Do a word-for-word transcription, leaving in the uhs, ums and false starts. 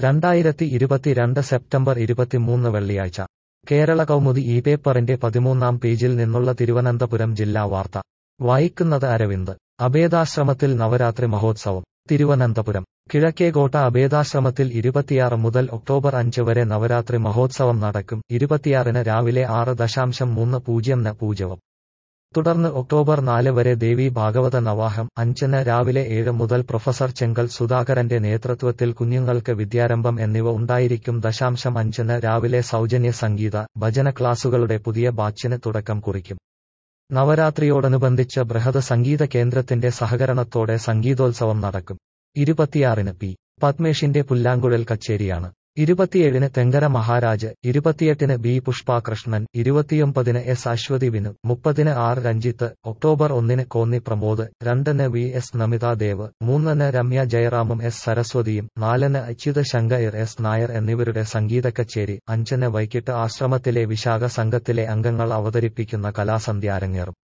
രണ്ടായിരത്തി ഇരുപത്തിരണ്ട് സെപ്റ്റംബർ ഇരുപത്തിമൂന്ന് വെള്ളിയാഴ്ച കേരള കൗമുദി ഈ പേപ്പറിന്റെ പതിമൂന്നാം പേജിൽ നിന്നുള്ള തിരുവനന്തപുരം ജില്ലാ വാർത്ത വായിക്കുന്നത് അരവിന്ദ്. അഭേദാശ്രമത്തിൽ നവരാത്രി മഹോത്സവം. തിരുവനന്തപുരം കിഴക്കേകോട്ട അഭേദാശ്രമത്തിൽ ഇരുപത്തിയാറ് മുതൽ ഒക്ടോബർ അഞ്ച് വരെ നവരാത്രി മഹോത്സവം നടക്കും. ഇരുപത്തിയാറിന് രാവിലെ ആറ് ദശാംശം മൂന്ന് പൂജ്യം ന് പൂജവം. തുടർന്ന് ഒക്ടോബർ നാല് വരെ ദേവി ഭാഗവത നവാഹം. അഞ്ചിന് രാവിലെ ഏഴ് മുതൽ പ്രൊഫസർ ചെങ്കൽ സുധാകരന്റെ നേതൃത്വത്തിൽ കുഞ്ഞുങ്ങൾക്ക് വിദ്യാരംഭം എന്നിവ ഉണ്ടായിരിക്കും. ദശാംശം അഞ്ചിന് രാവിലെ സൗജന്യ സംഗീത, ഭജന ക്ലാസുകളുടെ പുതിയ ബാച്ചിന് തുടക്കം കുറിക്കും. നവരാത്രിയോടനുബന്ധിച്ച് ബൃഹത് സംഗീത കേന്ദ്രത്തിന്റെ സഹകരണത്തോടെ സംഗീതോത്സവം നടക്കും. ഇരുപത്തിയാറിന് പി പത്മേഷിന്റെ പുല്ലാങ്കുഴൽ കച്ചേരിയാണ്. ഇരുപത്തിയേഴിന് തെങ്കര മഹാരാജ്, ഇരുപത്തിയെട്ടിന് ബി പുഷ്പാകൃഷ്ണൻ, ഇരുപത്തിയൊമ്പതിന് എസ് അശ്വതി വിനു, മുപ്പതിന് ആർ രഞ്ജിത്ത്, ഒക്ടോബർ ഒന്നിന് കോന്നി പ്രമോദ്, രണ്ടിന് വി എസ് നമിത ദേവ്, മൂന്നിന് രമ്യ ജയറാമും എസ് സരസ്വതിയും, നാലിന് അച്യുത ശങ്കർ എസ് നായർ എന്നിവരുടെ സംഗീത കച്ചേരി, അഞ്ചിന് വൈകിട്ട് ആശ്രമത്തിലെ വിശാഖ സംഘത്തിലെ അംഗങ്ങൾ അവതരിപ്പിക്കുന്ന കലാസന്ധ്യ അരങ്ങേറും.